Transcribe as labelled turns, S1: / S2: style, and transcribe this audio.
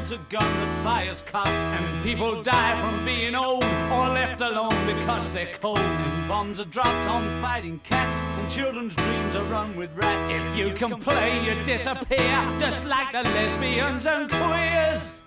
S1: holds a gun that fires cost, and people die from being old or left alone because they're cold. And bombs are dropped on fighting cats, and children's dreams are run with rats. If you can play, you disappear, just like the lesbians and queers.